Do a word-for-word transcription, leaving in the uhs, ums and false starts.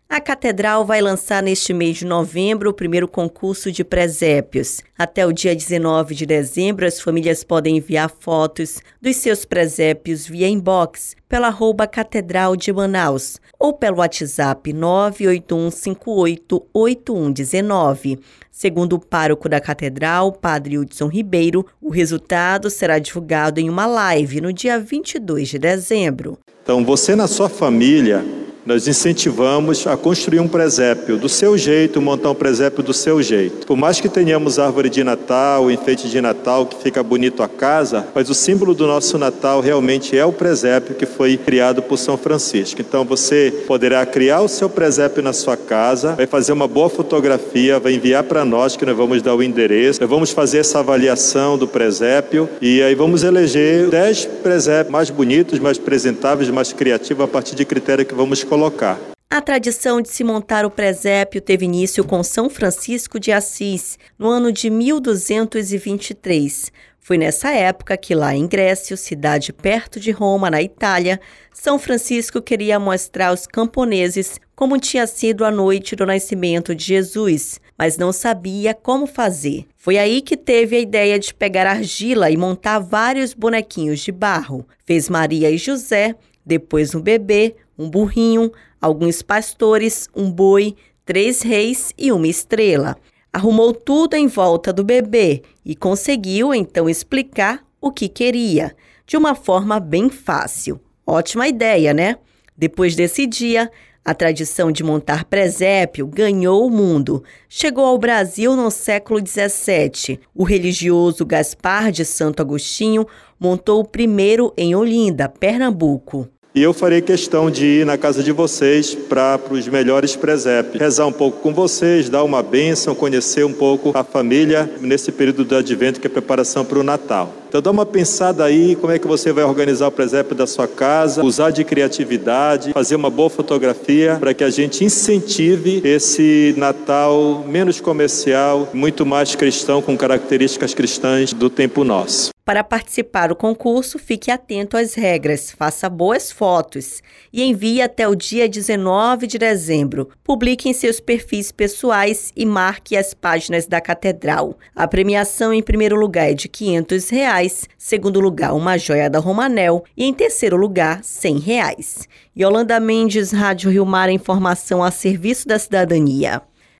A Catedral vai lançar neste mês de novembro o primeiro concurso de presépios. Até o dia dezenove de dezembro, as famílias podem enviar fotos dos seus presépios via inbox pela arroba Catedral de Manaus ou pelo WhatsApp nove oito um cinco oito oito um um nove. Segundo o pároco da Catedral, Padre Hudson Ribeiro, o resultado será divulgado em uma live no dia vinte e dois de dezembro. Então, você na sua família, nós incentivamos a construir um presépio do seu jeito, montar um presépio do seu jeito. Por mais que tenhamos árvore de Natal, enfeite de Natal, que fica bonito a casa, mas o símbolo do nosso Natal realmente é o presépio que foi criado por São Francisco. Então você poderá criar o seu presépio na sua casa, vai fazer uma boa fotografia, vai enviar para nós, que nós vamos dar o endereço, nós vamos fazer essa avaliação do presépio e aí vamos eleger dez presépios mais bonitos, mais apresentáveis, mais criativos, a partir de critério que vamos colocar. Colocar. A tradição de se montar o presépio teve início com São Francisco de Assis, no ano de mil duzentos e vinte e três. Foi nessa época que lá em Grécia, cidade perto de Roma, na Itália, São Francisco queria mostrar aos camponeses como tinha sido a noite do nascimento de Jesus, mas não sabia como fazer. Foi aí que teve a ideia de pegar argila e montar vários bonequinhos de barro. Fez Maria e José, depois um bebê, um burrinho, alguns pastores, um boi, três reis e uma estrela. Arrumou tudo em volta do bebê e conseguiu então explicar o que queria, de uma forma bem fácil. Ótima ideia, né? Depois desse dia, a tradição de montar presépio ganhou o mundo. Chegou ao Brasil no século dezessete. O religioso Gaspar de Santo Agostinho montou o primeiro em Olinda, Pernambuco. E eu farei questão de ir na casa de vocês para os melhores presépios, rezar um pouco com vocês, dar uma bênção, conhecer um pouco a família nesse período do Advento, que é a preparação para o Natal. Então dá uma pensada aí, como é que você vai organizar o presépio da sua casa, usar de criatividade, fazer uma boa fotografia para que a gente incentive esse Natal menos comercial, muito mais cristão, com características cristãs do tempo nosso. Para participar do concurso, fique atento às regras, faça boas fotos e envie até o dia dezenove de dezembro. Publique em seus perfis pessoais e marque as páginas da Catedral. A premiação em primeiro lugar é de quinhentos reais, segundo lugar uma joia da Romanel e em terceiro lugar cem reais. Yolanda Mendes, Rádio Rio Mar, informação a serviço da cidadania.